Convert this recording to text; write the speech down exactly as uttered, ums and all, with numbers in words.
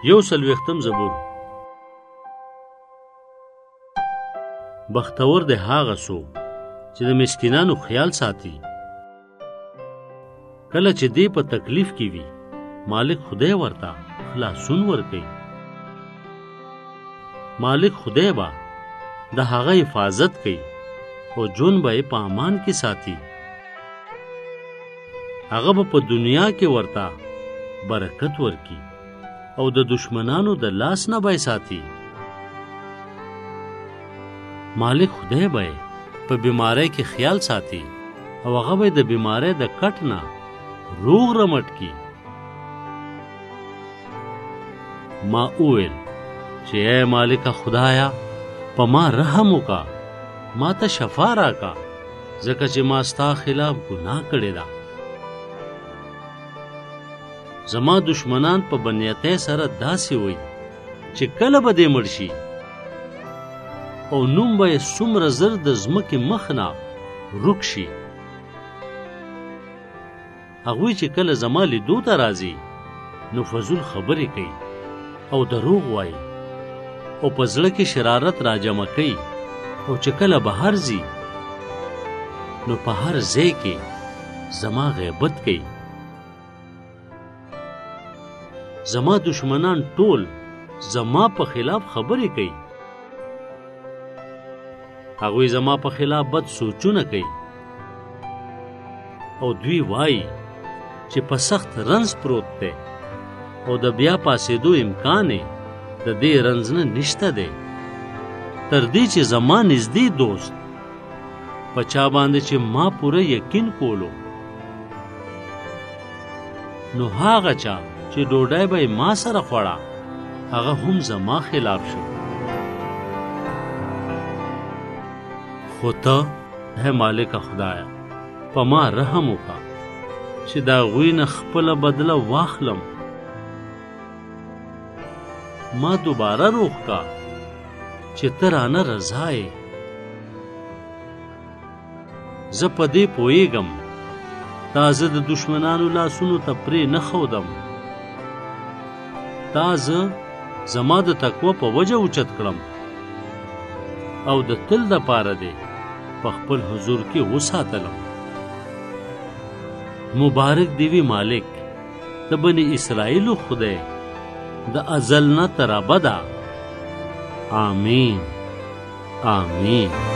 یو څلوېښتم زبور. بختور دی هغه څوک چې د مسکینانو خیال ساتي. کله چې دی په تکلیف کې وي مالک خدای ورته خلاصون ورکوي. مالک خدای به د هغه حفاظت کوي او جون به یې په امان کې ساتي. هغه به په دنیا کې ورته برکت ورکي او د دشمنانو د لاس نه به ساتي. مالک خدای به په بیماری کې خیال ساتي او هغه به د بیماری د کټ نه روغ رمټ کی. ما اویل چې اے مالک خدایا په ما رحم وکا، ما ته شفا راکا، ځکه چې ما ستا خلاف ګناه کړې ده. زما دشمنان په بنیته سره داسې وي چې کله به دې مړ شي او نوم به یې څومره زر د ځمکې مخ نه ورک شي. هغوی چې کله زما لیدو ته راځي نو فضول خبرې کوي او دروغ وایي او په زړه کې شرارت راجمع کوي او چې کله بهر ځي نو په هر ځای کې زما غیبت کوي. زما دشمنان ټول زما په خلاف خبرې کوي. هغوی زما په خلاف بد سوچونه کوي او دوی وایي چې په سخت رنځ پروت دی او د بیا پاسېدو امکان د دې رنځ نه نشته دی، تر دې چې زما نږدې دوست په چا باندې چې ما پوره یقین کولو نو هغه چا چې ډوډۍ به ما سره خوړه هغه هم زما خلاف شو. خو ته اے مالک خدایا په ما رحم وکړه چې د هغوی نه خپله بدله واخلم. ما دوباره روغ کا چې ته رانه رضا یې. زه په دې پوهېږم تا زه د دشمنانو لاسونو ته پرې نه ښودم. تا زه زما د تقوی په وجه اوچت کړم او د تل دپاره دې په خپل حضور کې وساتلم. مبارک دی وي مالک د بني اسرائیلو خدای د ازل نه تر ابده. آمین آمین.